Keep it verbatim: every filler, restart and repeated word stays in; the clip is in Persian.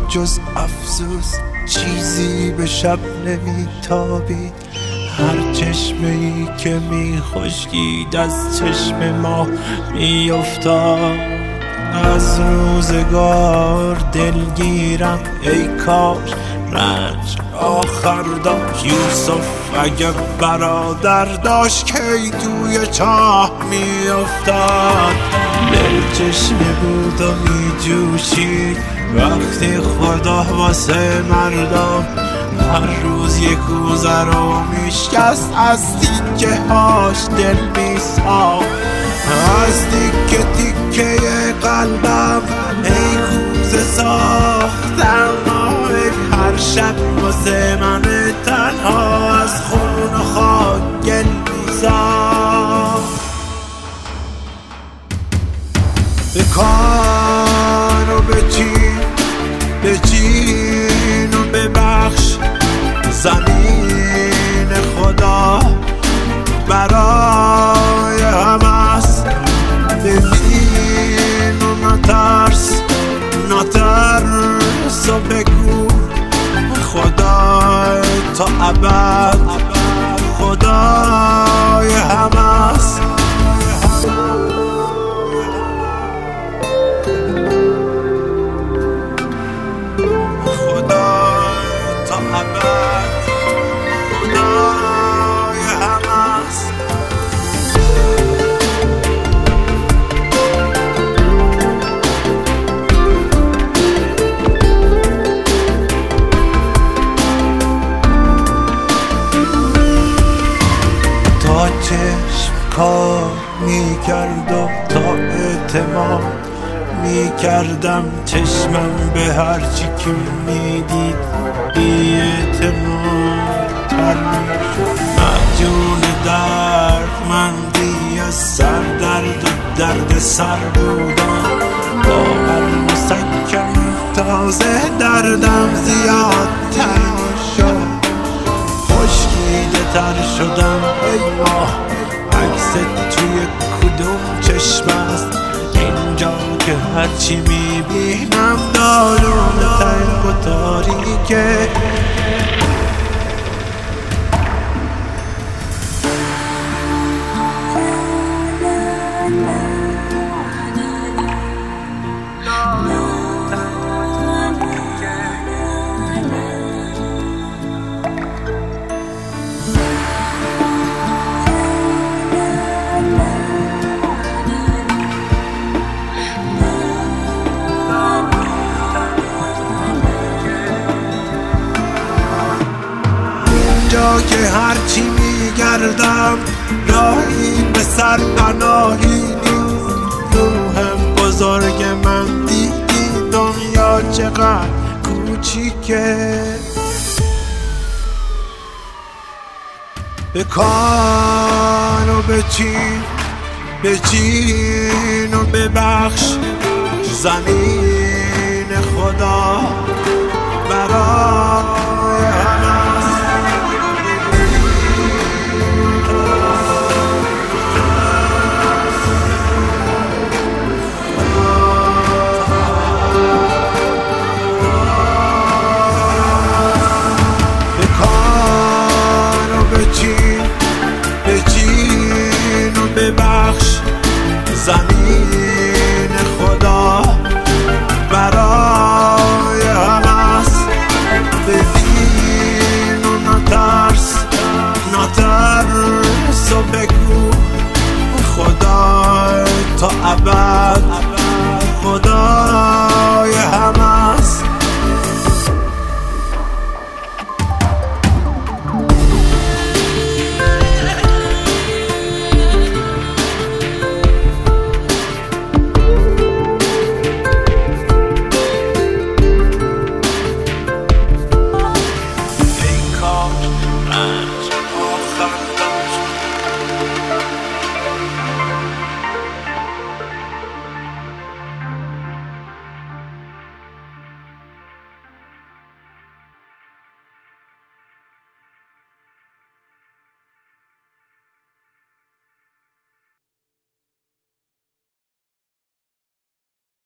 جز افسوس چیزی به شب نمیتابید. هر چشمه ای که می خشکید از چشم ما می افتاد. از روزگار دلگیرم ای کاش رنج آخر داشت. یوسف اگه برادر داشت کی توی چاه می افتاد. دل چشمه بود و می جوشید وقتی خدا واسه مردم هر روز یک کوزه رو میشکست. از تیکه هاش دل میساخت، از تیکه تیکه قلبم ای کوزه ساختم. هر شب واسه من تنها از خون و خاک گل میساخت. بکن و بچین بچین و ببخش. زمین خدا برای همه است. ببین و نترس نترس و بگو خدا تا ابد خدای همه است. چشم کار می کرد و تا اعتماد می کردم چشمم به هرچی که می دید بی اعتماد تر می شد. مجون درد مندی از سر درد و درد سر بودم. با هر مسکن تازه دردم زیادتر می شد. خشکیده تر شدم ای ماه عکست توی کدوم چشم است. اینجا که هرچی میبینم دارون تنگ و تاریکه. جا که هرچی میگردم راهی به سر پناهی نیست. روح بزرگ من دیدی دنیا چقدر کوچیکه. بکن و بچین بچین و ببخش. زمین خدا برای